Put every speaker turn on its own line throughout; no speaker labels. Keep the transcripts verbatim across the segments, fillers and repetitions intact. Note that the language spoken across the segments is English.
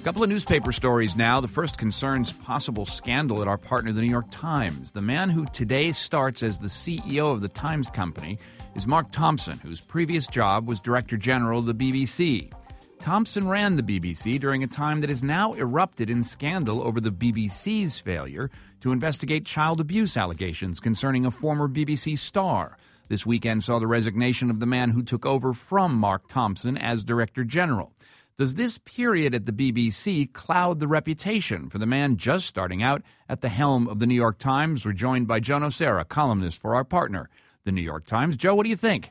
couple of newspaper stories now. The first concerns possible scandal at our partner, the New York Times. The man who today starts as the C E O of the Times Company is Mark Thompson, whose previous job was Director General of the B B C. Thompson ran the B B C during a time that has now erupted in scandal over the B B C's failure to investigate child abuse allegations concerning a former B B C star. This weekend saw the resignation of the man who took over from Mark Thompson as Director General. Does this period at the B B C cloud the reputation for the man just starting out at the helm of the New York Times? We're joined by Joe Nocera, columnist for our partner, the New York Times. Joe, what do you think?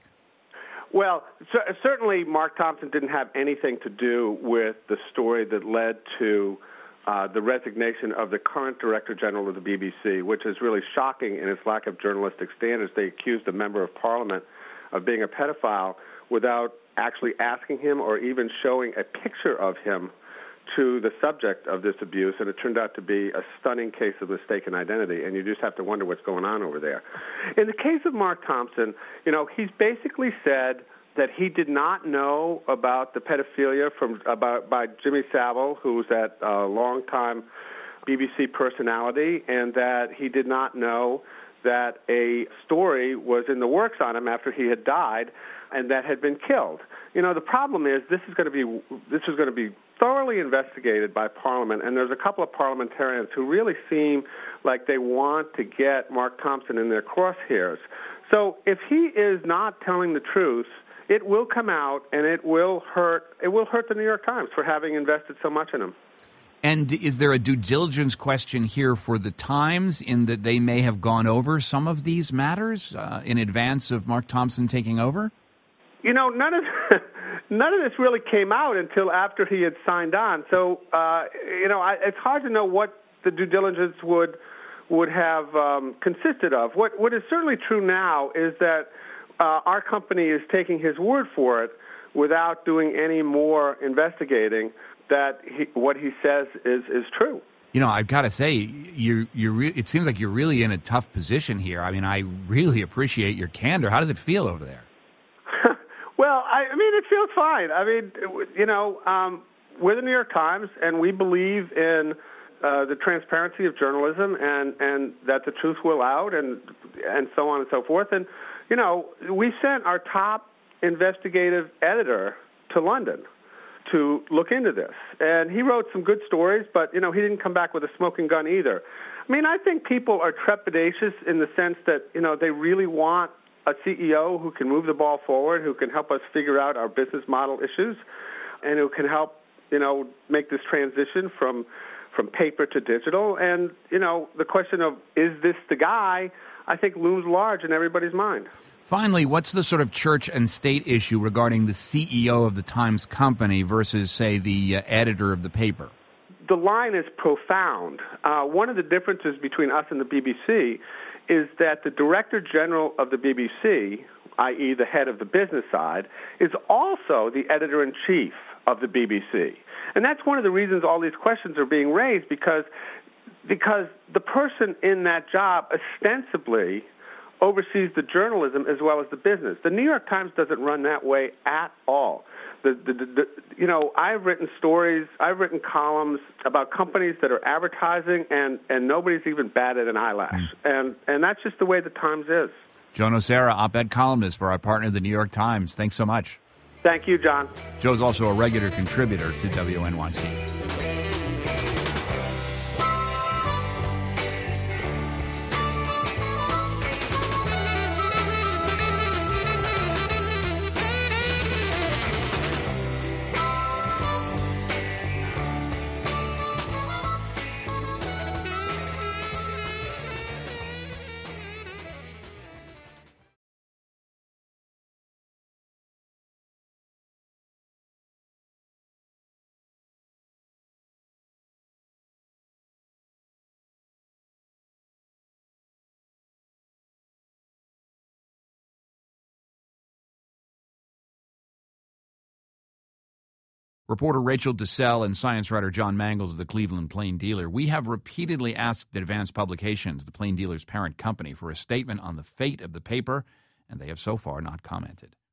Well, c- certainly Mark Thompson didn't have anything to do with the story that led to uh, the resignation of the current Director General of the B B C, which is really shocking in its lack of journalistic standards. They accused a member of Parliament of being a pedophile without actually asking him or even showing a picture of him to the subject of this abuse, and it turned out to be a stunning case of mistaken identity, and you just have to wonder what's going on over there. In the case of Mark Thompson, you know, he's basically said that he did not know about the pedophilia from about by Jimmy Savile, who was that uh, longtime B B C personality, and that he did not know that a story was in the works on him after he had died and that had been killed. You know, the problem is this is going to be this is going to be thoroughly investigated by Parliament, and there's a couple of parliamentarians who really seem like they want to get Mark Thompson in their crosshairs. So if he is not telling the truth, it will come out, and it will hurt. It will hurt the New York Times for having invested so much in him.
And is there a due diligence question here for the Times in that they may have gone over some of these matters uh, in advance of Mark Thompson taking over?
You know, none of none of this really came out until after he had signed on. So, uh, you know, I, it's hard to know what the due diligence would would have um, consisted of. What what is certainly true now is that uh, our company is taking his word for it without doing any more investigating that he, what he says is, is true.
You know, I've got to say, you you re- it seems like you're really in a tough position here. I mean, I really appreciate your candor. How does it feel over there?
Well, I, I mean, it feels fine. I mean, you know, um, we're the New York Times, and we believe in uh, the transparency of journalism and, and that the truth will out and and so on and so forth. And, you know, we sent our top investigative editor to London to look into this. And he wrote some good stories, but, you know, he didn't come back with a smoking gun either. I mean, I think people are trepidatious in the sense that, you know, they really want a C E O who can move the ball forward, who can help us figure out our business model issues, and who can help, you know, make this transition from from paper to digital. And, you know, the question of, is this the guy, I think looms large in everybody's mind.
Finally, what's the sort of church and state issue regarding the C E O of the Times Company versus, say, the uh, editor of the paper?
The line is profound. Uh, one of the differences between us and the B B C is that the Director General of the B B C, that is the head of the business side, is also the Editor-in-Chief of the B B C. And that's one of the reasons all these questions are being raised, because because the person in that job ostensibly oversees the journalism as well as the business. The New York Times doesn't run that way at all. The, the, the, the, you know, I've written stories, I've written columns about companies that are advertising, and, and nobody's even batted an eyelash. Mm. And and that's just the way the Times is.
Joe Nocera, op-ed columnist for our partner, the New York Times. Thanks so much.
Thank you, John.
Joe's also a regular contributor to W N Y C. Reporter Rachel DeSelle and science writer John Mangles of the Cleveland Plain Dealer. We have repeatedly asked Advance Publications, the Plain Dealer's parent company, for a statement on the fate of the paper, and they have so far not commented.